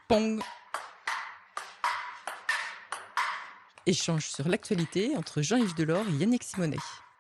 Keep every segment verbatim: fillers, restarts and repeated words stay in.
Pong. Échange sur l'actualité entre Jean-Yves Delors et Yannick Simonet.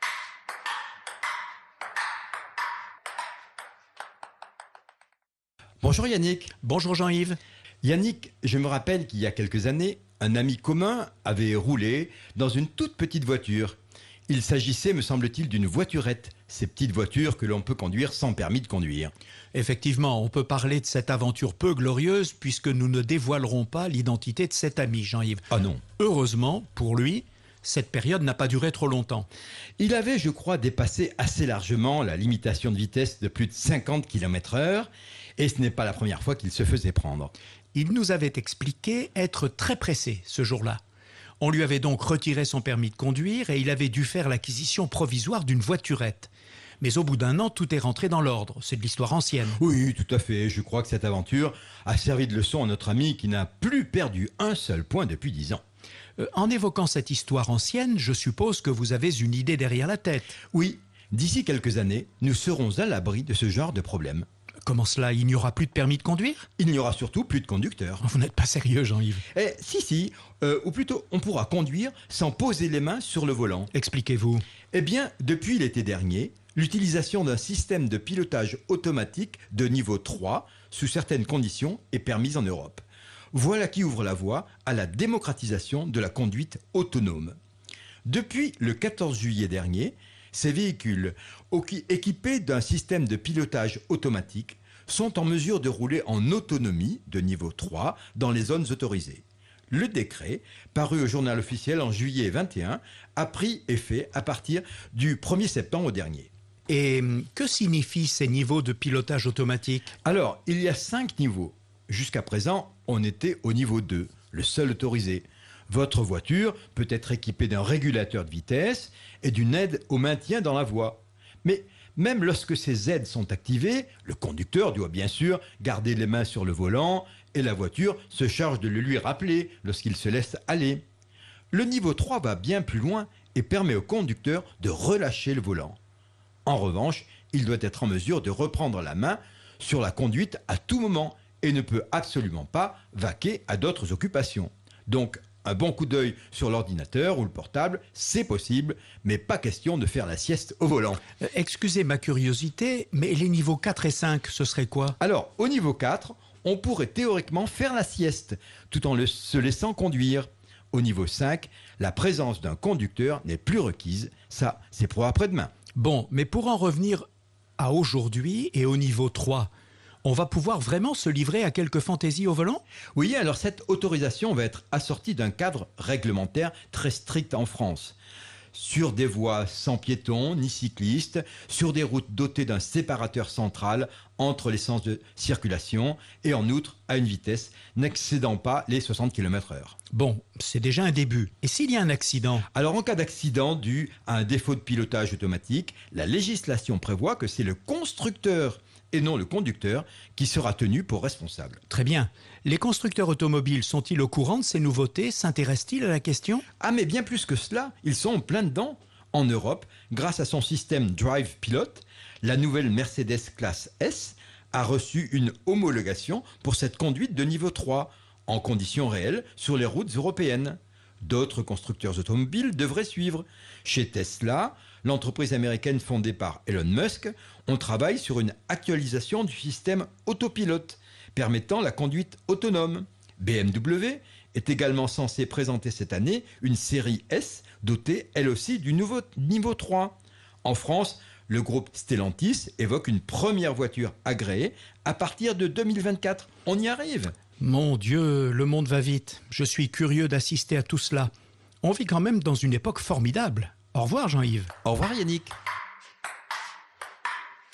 Bonjour Yannick. Bonjour Jean-Yves. Yannick, je me rappelle qu'il y a quelques années, un ami commun avait roulé dans une toute petite voiture. Il s'agissait, me semble-t-il, d'une voiturette, ces petites voitures que l'on peut conduire sans permis de conduire. Effectivement, on peut parler de cette aventure peu glorieuse puisque nous ne dévoilerons pas l'identité de cet ami, Jean-Yves. Ah non. Heureusement, pour lui, cette période n'a pas duré trop longtemps. Il avait, je crois, dépassé assez largement la limitation de vitesse de plus de cinquante kilomètres heure et ce n'est pas la première fois qu'il se faisait prendre. Il nous avait expliqué être très pressé ce jour-là. On lui avait donc retiré son permis de conduire et il avait dû faire l'acquisition provisoire d'une voiturette. Mais au bout d'un an, tout est rentré dans l'ordre. C'est de l'histoire ancienne. Oui, tout à fait. Je crois que cette aventure a servi de leçon à notre ami qui n'a plus perdu un seul point depuis dix ans. Euh, en évoquant cette histoire ancienne, je suppose que vous avez une idée derrière la tête. Oui, d'ici quelques années, nous serons à l'abri de ce genre de problème. Comment cela? Il n'y aura plus de permis de conduire? Il n'y aura surtout plus de conducteurs. Vous n'êtes pas sérieux, Jean-Yves. Eh, si, si, euh, ou plutôt, on pourra conduire sans poser les mains sur le volant. Expliquez-vous. Eh bien, depuis l'été dernier, l'utilisation d'un système de pilotage automatique de niveau trois, sous certaines conditions, est permise en Europe. Voilà qui ouvre la voie à la démocratisation de la conduite autonome. Depuis le quatorze juillet dernier, ces véhicules équipés d'un système de pilotage automatique sont en mesure de rouler en autonomie de niveau trois dans les zones autorisées. Le décret, paru au journal officiel en juillet vingt et un, a pris effet à partir du premier septembre dernier. Et que signifient ces niveaux de pilotage automatique? Alors, il y a cinq niveaux. Jusqu'à présent, on était au niveau deux, le seul autorisé. Votre voiture peut être équipée d'un régulateur de vitesse et d'une aide au maintien dans la voie. Mais même lorsque ces aides sont activées, le conducteur doit bien sûr garder les mains sur le volant et la voiture se charge de le lui rappeler lorsqu'il se laisse aller. Le niveau trois va bien plus loin et permet au conducteur de relâcher le volant. En revanche, il doit être en mesure de reprendre la main sur la conduite à tout moment et ne peut absolument pas vaquer à d'autres occupations. Donc, un bon coup d'œil sur l'ordinateur ou le portable, c'est possible, mais pas question de faire la sieste au volant. Euh, excusez ma curiosité, mais les niveaux quatre et cinq, ce serait quoi? Alors, au niveau quatre, on pourrait théoriquement faire la sieste, tout en le, se laissant conduire. Au niveau cinq, la présence d'un conducteur n'est plus requise. Ça, c'est pour après-demain. Bon, mais pour en revenir à aujourd'hui et au niveau trois, on va pouvoir vraiment se livrer à quelques fantaisies au volant? Oui, alors cette autorisation va être assortie d'un cadre réglementaire très strict en France. Sur des voies sans piétons ni cyclistes, sur des routes dotées d'un séparateur central entre les sens de circulation et en outre à une vitesse n'excédant pas les soixante kilomètres heure. Bon, c'est déjà un début. Et s'il y a un accident? Alors en cas d'accident dû à un défaut de pilotage automatique, la législation prévoit que c'est le constructeur et non le conducteur qui sera tenu pour responsable. Très bien. Les constructeurs automobiles sont-ils au courant de ces nouveautés? S'intéressent-ils à la question? Ah mais bien plus que cela, ils sont en plein dedans. En Europe, grâce à son système Drive Pilot, la nouvelle Mercedes classe S a reçu une homologation pour cette conduite de niveau trois, en conditions réelles sur les routes européennes. D'autres constructeurs automobiles devraient suivre. Chez Tesla, l'entreprise américaine fondée par Elon Musk, on travaille sur une actualisation du système autopilote permettant la conduite autonome. B M W est également censé présenter cette année une série S dotée elle aussi du nouveau niveau trois. En France, le groupe Stellantis évoque une première voiture agréée à partir de deux mille vingt-quatre. On y arrive. Mon Dieu, le monde va vite. Je suis curieux d'assister à tout cela. On vit quand même dans une époque formidable. Au revoir Jean-Yves. Au revoir Yannick.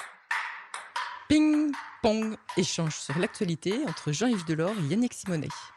Ping, pong. Échange sur l'actualité entre Jean-Yves Delors et Yannick Simonet.